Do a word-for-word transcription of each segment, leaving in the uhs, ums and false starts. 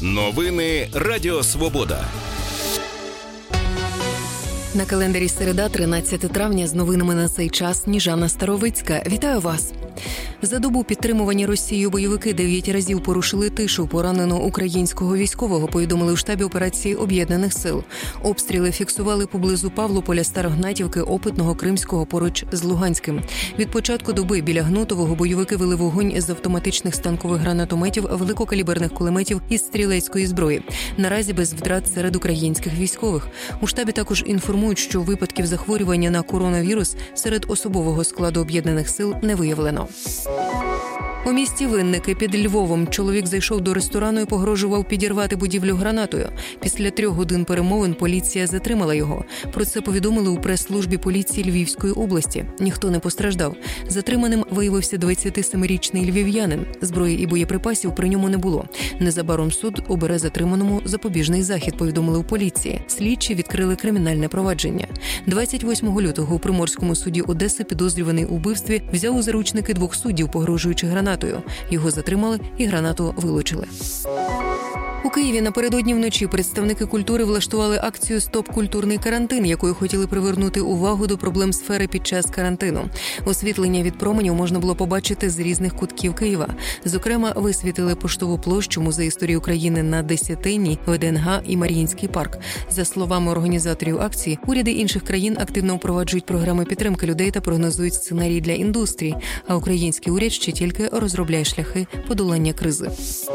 Новини Радіо Свобода. На календарі середа, тринадцяте травня, з новинами на цей час Сніжана Старовицька. Вітаю вас! За добу підтримувані Росією бойовики дев'ять разів порушили тишу пораненого українського військового, повідомили у штабі операції Об'єднаних сил. Обстріли фіксували поблизу Павлополя, Старогнатівки, Опитного, Кримського поруч з Луганським. Від початку доби біля Гнутового бойовики вели вогонь з автоматичних станкових гранатометів, великокаліберних кулеметів і стрілецької зброї. Наразі без втрат серед українських військових. У штабі також інформують, що випадків захворювання на коронавірус серед особового складу Об'єднаних сил не виявлено. У місті Винники під Львовом чоловік зайшов до ресторану і погрожував підірвати будівлю гранатою. Після трьох годин перемовин поліція затримала його. Про це повідомили у прес-службі поліції Львівської області. Ніхто не постраждав. Затриманим виявився двадцятисемирічний львів'янин. Зброї і боєприпасів при ньому не було. Незабаром суд обере затриманому запобіжний захід, повідомили у поліції. Слідчі відкрили кримінальне провадження. двадцять восьмого лютого у Приморському суді Одеси підозрюваний у вбивстві взяв у заручники двох суддів, погрожуючи гранатою. Його затримали і гранату вилучили. У Києві напередодні вночі представники культури влаштували акцію «Стоп культурний карантин», якою хотіли привернути увагу до проблем сфери під час карантину. Освітлення від променів можна було побачити з різних кутків Києва. Зокрема, висвітили Поштову площу, Музей історії України на Десятині, ВДНГ і Маріїнський парк. За словами організаторів акції, уряди інших країн активно впроваджують програми підтримки людей та прогнозують сценарії для індустрії, а український уряд ще тільки розробляє шляхи подолання кризи.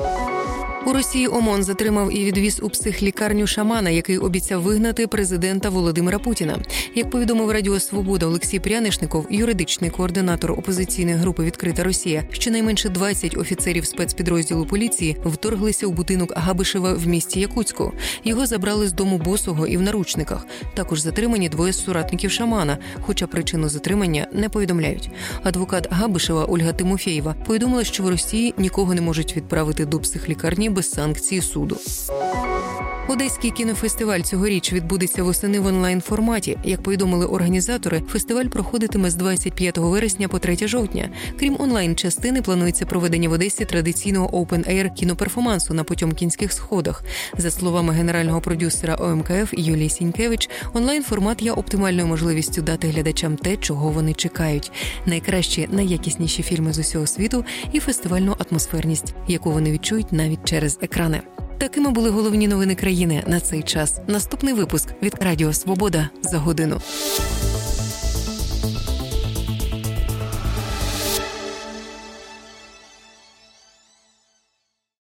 У Росії ОМОН затримав і відвіз у психлікарню шамана, який обіцяв вигнати президента Володимира Путіна. Як повідомив Радіо Свобода Олексій Прянишников, юридичний координатор опозиційної групи «Відкрита Росія», щонайменше двадцять офіцерів спецпідрозділу поліції вторглися у будинок Габишева в місті Якутську. Його забрали з дому босого і в наручниках. Також затримані двоє з соратників шамана, хоча причину затримання не повідомляють. Адвокат Габишева Ольга Тимофєєва повідомила, що в Росії нікого не можуть відправити до психлікарні без санкції суду. Одеський кінофестиваль цьогоріч відбудеться восени в онлайн-форматі. Як повідомили організатори, фестиваль проходитиме з двадцять п'ятого вересня по третє жовтня. Крім онлайн-частини, планується проведення в Одесі традиційного open-air кіноперформансу на Потьомкінських сходах. За словами генерального продюсера О Ем Ка Еф Юлії Сінькевич, онлайн-формат є оптимальною можливістю дати глядачам те, чого вони чекають. Найкращі, найякісніші фільми з усього світу і фестивальну атмосферність, яку вони відчують навіть через екрани. Такими були головні новини країни на цей час. Наступний випуск від Радіо Свобода за годину.